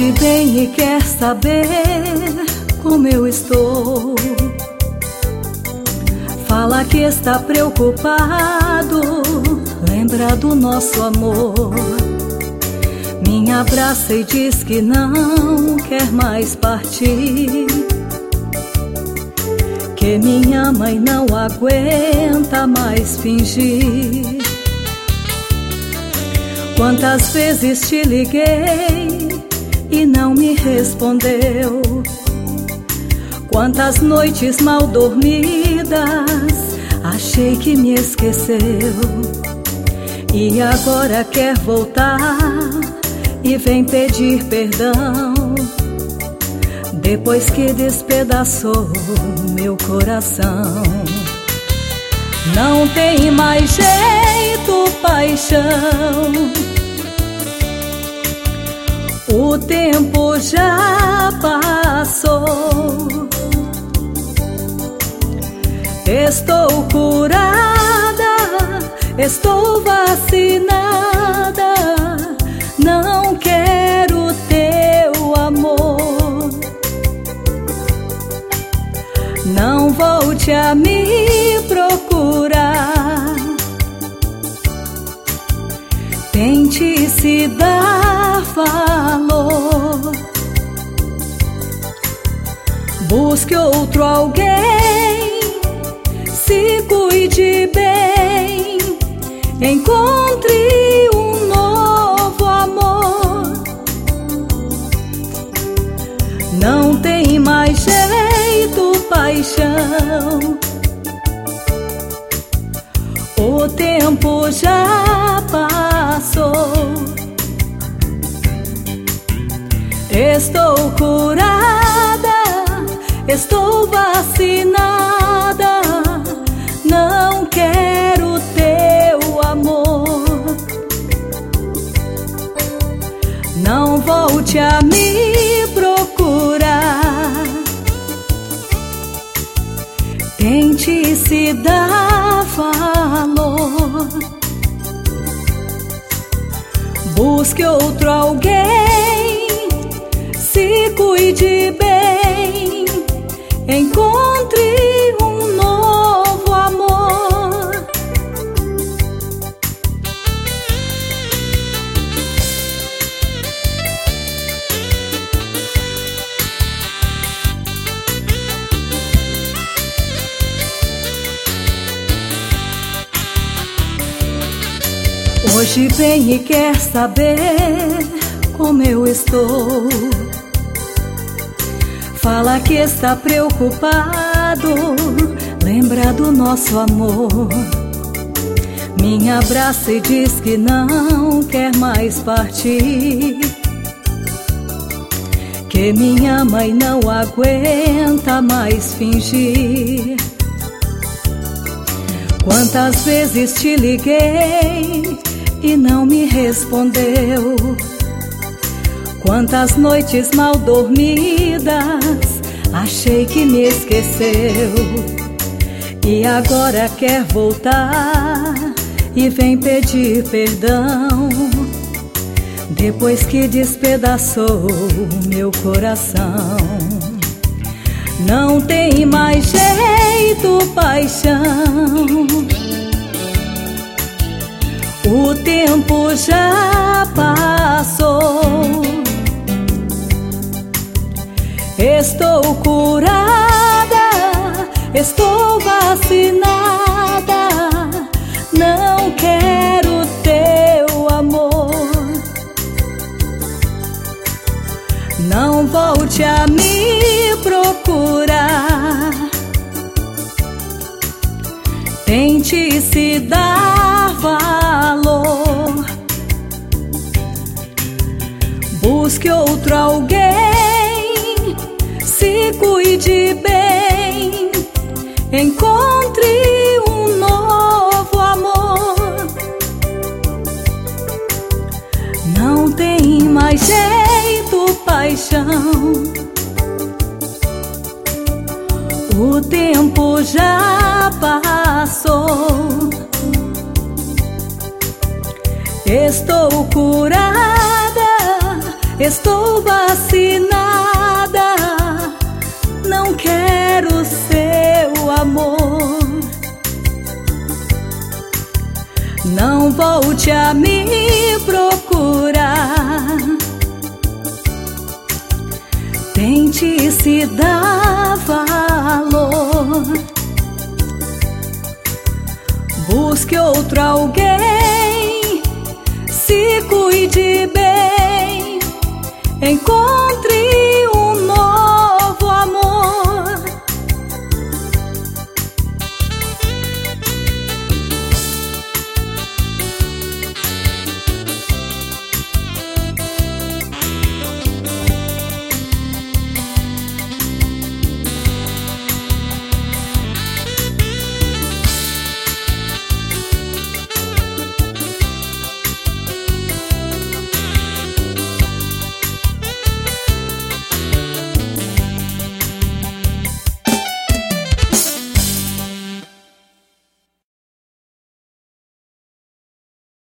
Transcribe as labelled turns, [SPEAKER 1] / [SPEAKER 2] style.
[SPEAKER 1] Hoje vem e quer saber como eu estou. Fala que está preocupado, lembra do nosso amor. Me abraça e diz que não quer mais partir, que minha mãe não aguenta mais fingir. Quantas vezes te liguei e não me respondeu? Quantas noites mal dormidas achei que me esqueceu. E agora quer voltar e vem pedir perdão, depois que despedaçou meu coração. Não tem mais jeito, paixão, o tempo já passou. Estou curada, estou vacinada, não quero teu amor. Não volte a me procurar, tente se dar valor. Busque outro alguém, se cuide bem, encontre um novo amor. Não tem mais jeito, paixão, o tempo já passou. Estou curada, estou vacinada, não quero teu amor. Não volte a me procurar, tente se dar valor. Busque outro alguém, se cuide bem, encontre um novo amor. Hoje vem e quer saber como eu estou. Fala que está preocupado, lembra do nosso amor. Me abraça e diz que não quer mais partir, que minha mãe não aguenta mais fingir. Quantas vezes te liguei e não me respondeu? Quantas noites mal dormidas achei que me esqueceu. E agora quer voltar e vem pedir perdão, depois que despedaçou meu coração. Não tem mais jeito, paixão, o tempo já passou. Estou curada, estou vacinada, não quero teu amor. Não volte a me procurar, tente se dar valor. Busque outro alguém, se cuide bem, encontre um novo amor. Não tem mais jeito, paixão, o tempo já passou. Estou curada, estou vacinada, não quero seu amor. Não volte a me procurar, tente se dar valor. Busque outro alguém, se cuide bem, encontre